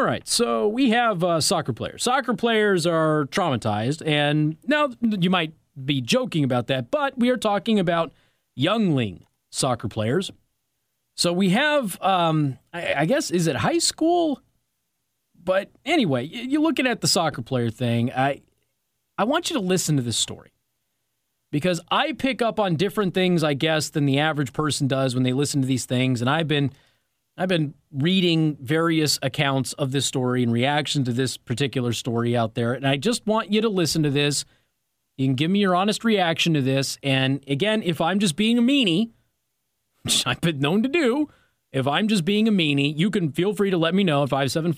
right, so we have soccer players. Soccer players are traumatized, and now you might be joking about that, but we are talking about youngling soccer players. So we have, I guess, is it high school? But anyway, you're looking at the soccer player thing. I want you to listen to this story because I pick up on different things, I guess, than the average person does when they listen to these things, and I've been reading various accounts of this story and reaction to this particular story out there, and I just want you to listen to this. You can give me your honest reaction to this, and again, if I'm just being a meanie, which I've been known to do, if I'm just being a meanie, you can feel free to let me know at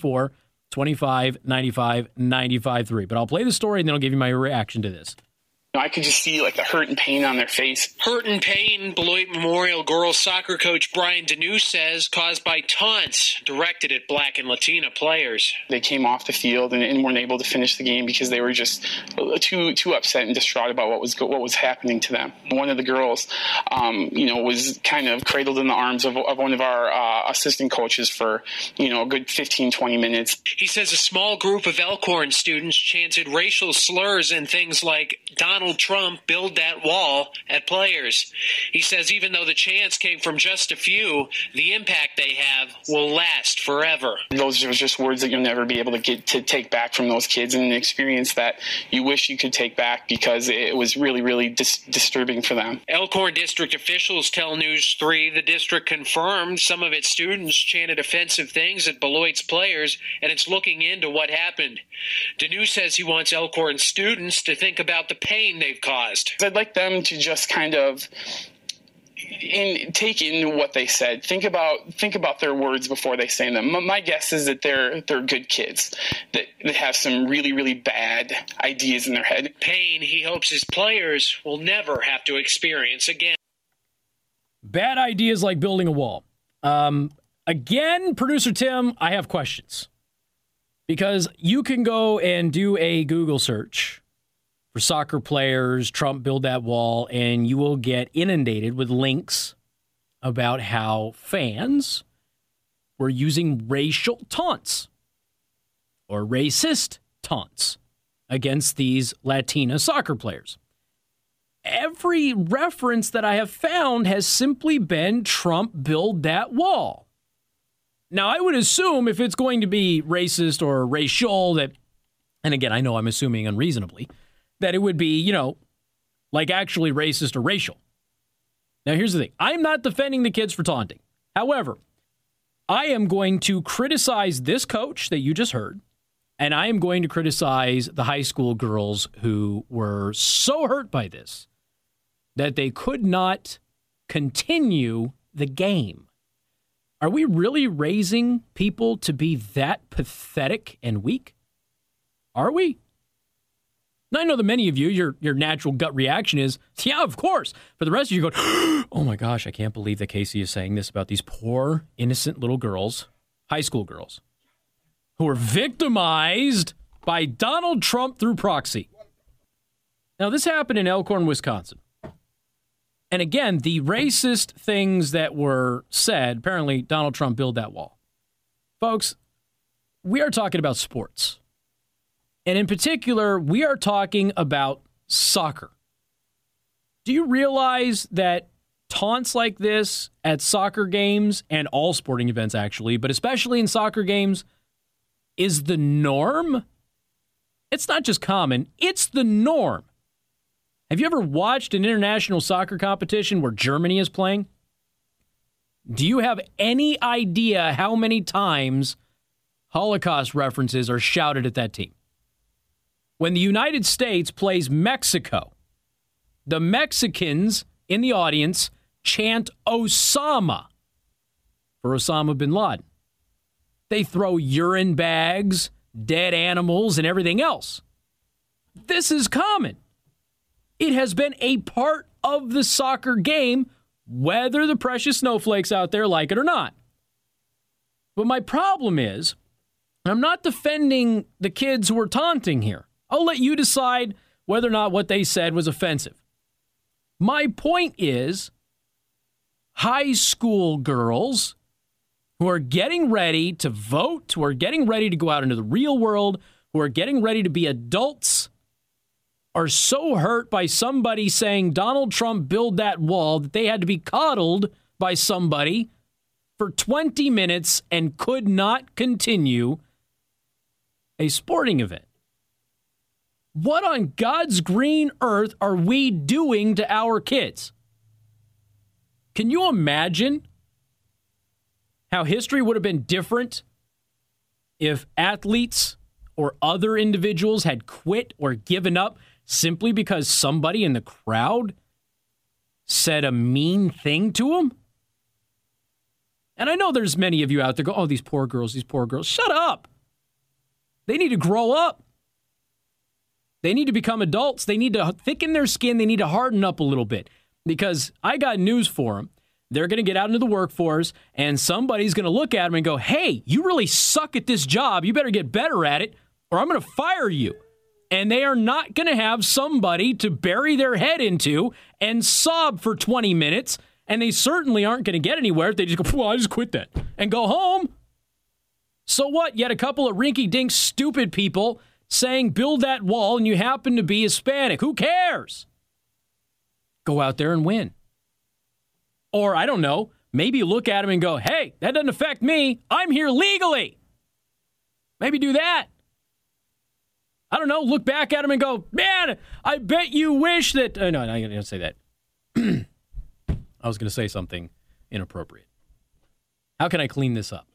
574-2595-95.3. But I'll play the story, and then I'll give you my reaction to this. I could just see like the hurt and pain on their face. Hurt and pain, Beloit Memorial girls soccer coach Brian Deneau says, caused by taunts directed at Black and Latina players. They came off the field and weren't able to finish the game because they were just too upset and distraught about what was happening to them. One of the girls, was kind of cradled in the arms of one of our assistant coaches for, a good 15, 20 minutes. He says a small group of Elkhorn students chanted racial slurs and things like Donald Trump build that wall at players. He says even though the chants came from just a few, the impact they have will last forever. Those are just words that you'll never be able to take back from those kids, and an experience that you wish you could take back because it was really, really disturbing for them. Elkhorn district officials tell News 3 the district confirmed some of its students chanted offensive things at Beloit's players, and it's looking into what happened. Deneau says he wants Elkhorn students to think about the pain they've caused. I'd like them to just kind of take in what they said. Think about their words before they say them. My guess is that they're good kids that have some really, really bad ideas in their head. Pain he hopes his players will never have to experience again. Bad ideas like building a wall. Again, producer Tim, I have questions. Because you can go and do a Google search for soccer players, Trump build that wall, and you will get inundated with links about how fans were using racial taunts or racist taunts against these Latina soccer players. Every reference that I have found has simply been Trump build that wall. Now, I would assume if it's going to be racist or racial, that, and again, I know I'm assuming unreasonably, that it would be, like actually racist or racial. Now, here's the thing. I'm not defending the kids for taunting. However, I am going to criticize this coach that you just heard, and I am going to criticize the high school girls who were so hurt by this that they could not continue the game. Are we really raising people to be that pathetic and weak? Are we? Now, I know that many of you, your natural gut reaction is, yeah, of course. For the rest of you, go, oh my gosh, I can't believe that Casey is saying this about these poor, innocent little girls, high school girls, who were victimized by Donald Trump through proxy. Now, this happened in Elkhorn, Wisconsin. And again, the racist things that were said, apparently Donald Trump built that wall. Folks, we are talking about sports. And in particular, we are talking about soccer. Do you realize that taunts like this at soccer games and all sporting events actually, but especially in soccer games, is the norm? It's not just common, it's the norm. Have you ever watched an international soccer competition where Germany is playing? Do you have any idea how many times Holocaust references are shouted at that team? When the United States plays Mexico, the Mexicans in the audience chant Osama for Osama bin Laden. They throw urine bags, dead animals, and everything else. This is common. It has been a part of the soccer game, whether the precious snowflakes out there like it or not. But my problem is, and I'm not defending the kids who are taunting here. I'll let you decide whether or not what they said was offensive. My point is, high school girls who are getting ready to vote, who are getting ready to go out into the real world, who are getting ready to be adults, are so hurt by somebody saying Donald Trump built that wall that they had to be coddled by somebody for 20 minutes and could not continue a sporting event. What on God's green earth are we doing to our kids? Can you imagine how history would have been different if athletes or other individuals had quit or given up simply because somebody in the crowd said a mean thing to them? And I know there's many of you out there go, oh, these poor girls. Shut up. They need to grow up. They need to become adults. They need to thicken their skin. They need to harden up a little bit. Because I got news for them. They're going to get out into the workforce, and somebody's going to look at them and go, hey, you really suck at this job. You better get better at it, or I'm going to fire you. And they are not going to have somebody to bury their head into and sob for 20 minutes, and they certainly aren't going to get anywhere if they just go, well, I just quit that, and go home. So what? You had a couple of rinky-dink stupid people saying build that wall, and you happen to be Hispanic. Who cares? Go out there and win. Or, I don't know, maybe look at him and go, hey, that doesn't affect me. I'm here legally. Maybe do that. I don't know, look back at him and go, man, I bet you wish that... no, I'm going to say that. I was going to say something inappropriate. How can I clean this up?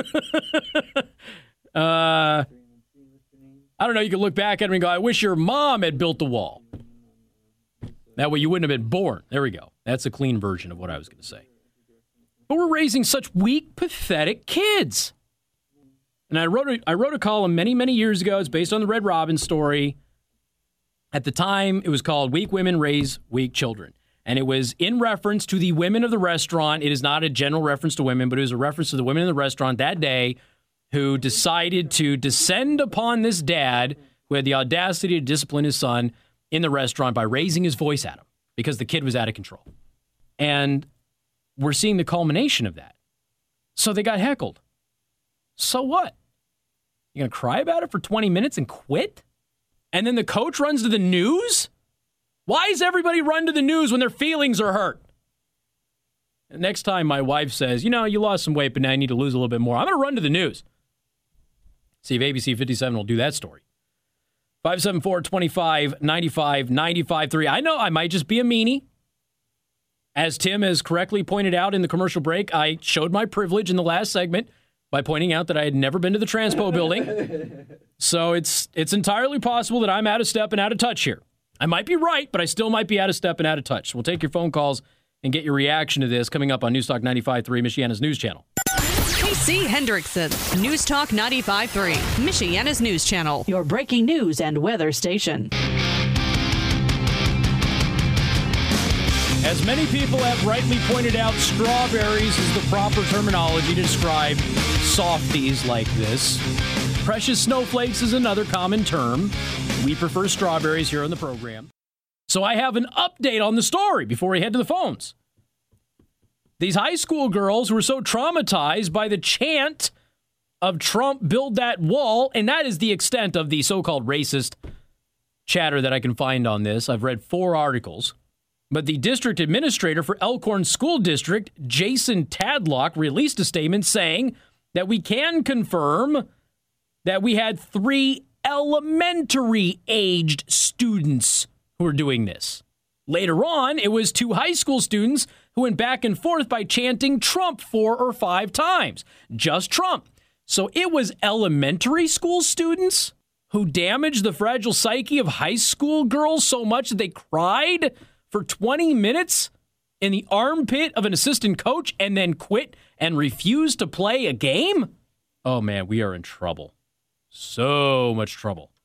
I don't know, you can look back at him and go, I wish your mom had built the wall. That way you wouldn't have been born. There we go. That's a clean version of what I was going to say. But we're raising such weak, pathetic kids. And I wrote a column many, many years ago. It's based on the Red Robin story. At the time, it was called Weak Women Raise Weak Children. And it was in reference to the women of the restaurant. It is not a general reference to women, but it was a reference to the women in the restaurant that day who decided to descend upon this dad who had the audacity to discipline his son in the restaurant by raising his voice at him because the kid was out of control. And we're seeing the culmination of that. So they got heckled. So what? You going to cry about it for 20 minutes and quit? And then the coach runs to the news? Why does everybody run to the news when their feelings are hurt? And next time my wife says, you know, you lost some weight, but now you need to lose a little bit more, I'm going to run to the news. See if ABC 57 will do that story. 574-25-95-95-3. I know I might just be a meanie. As Tim has correctly pointed out in the commercial break, I showed my privilege in the last segment by pointing out that I had never been to the Transpo building. So it's entirely possible that I'm out of step and out of touch here. I might be right, but I still might be out of step and out of touch. So we'll take your phone calls and get your reaction to this coming up on Newstalk 95.3, Michiana's news channel. Casey Hendrickson, Newstalk 95.3, Michiana's news channel. Your breaking news and weather station. As many people have rightly pointed out, strawberries is the proper terminology to describe softies like this. Precious snowflakes is another common term. We prefer strawberries here on the program. So I have an update on the story before we head to the phones. These high school girls were so traumatized by the chant of Trump build that wall, and that is the extent of the so-called racist chatter that I can find on this. I've read 4 articles. But the district administrator for Elkhorn School District, Jason Tadlock, released a statement saying that we can confirm that we had 3 elementary-aged students who were doing this. Later on, it was 2 high school students who went back and forth by chanting Trump 4 or 5 times. Just Trump. So it was elementary school students who damaged the fragile psyche of high school girls so much that they cried for 20 minutes in the armpit of an assistant coach and then quit and refused to play a game? Oh, man, we are in trouble. So much trouble.